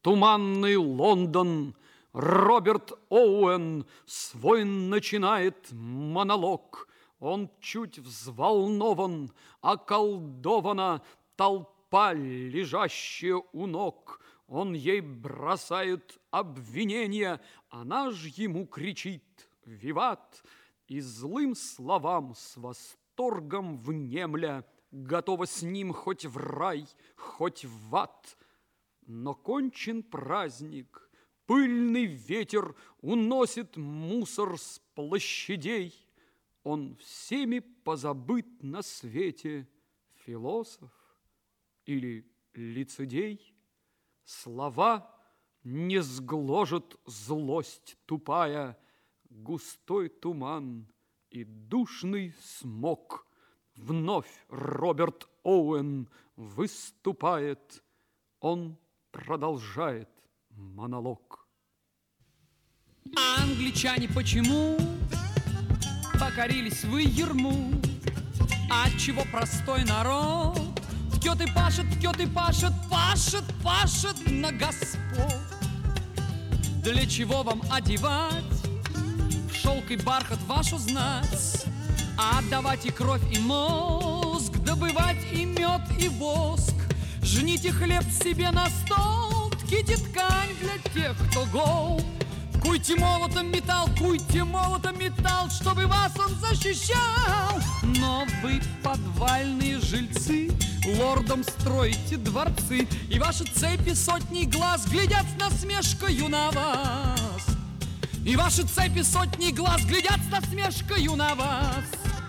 туманный Лондон. Роберт Оуэн свой начинает монолог. Он чуть взволнован, околдована толпа, лежащая у ног. Он ей бросает обвинения, она ж ему кричит «Виват!» и злым словам с восторгом внемля готова с ним хоть в рай, хоть в ад. Но кончен праздник, пыльный ветер уносит мусор с площадей. Он всеми позабыт на свете, философ или лицедей. Слова не сгложат злость тупая, густой туман и душный смог. Вновь Роберт Оуэн выступает, он продолжает монолог. А англичане почему покорились вы ерму? Отчего простой народ ткет и пашет, пашет на господ? Для чего вам одевать в шелк и бархат вашу знать, а отдавать и кровь, и мозг, добывать и мед, и воск? Жните хлеб себе на стол, тките ткань для тех, кто гол. Куйте молотом металл, чтобы вас он защищал. Но вы, подвальные жильцы, лордом строите дворцы, и ваши цепи сотни глаз глядят с насмешкою на вас. И ваши цепи сотни глаз глядят с насмешкою на вас.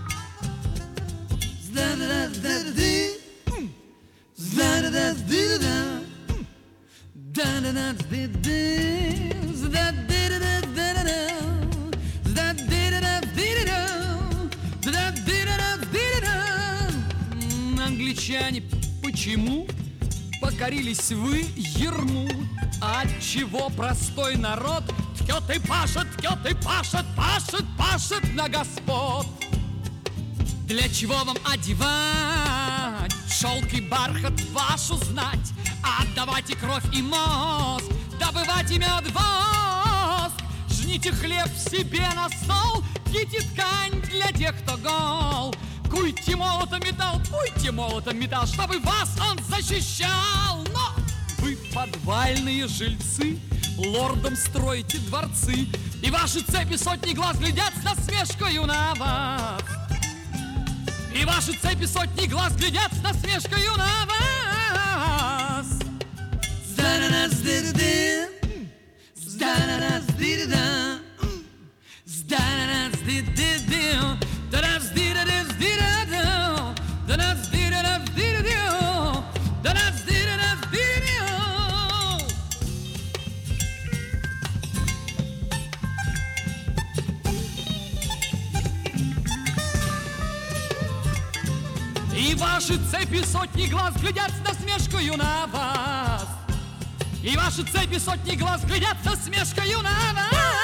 Англичане, почему покорились вы ерму? Отчего простой народ ткет и пашет на господ? Для чего вам одевать шелк и бархат вашу знать, а отдавать и кровь, и мозг, добывать и мед, воск? Жните хлеб себе на стол, тките ткань для тех, кто гол. Куйте молотом металл, чтобы вас он защищал. Но вы, подвальные жильцы, лордом строите дворцы, и ваши цепи сотни глаз глядят с насмешкою на вас. И ваши цепи сотни глаз глядят с насмешкою на вас. И ваши цепи сотни глаз глядят с насмешкою на вас. И ваши цепи сотни глаз глядят с насмешкою на вас.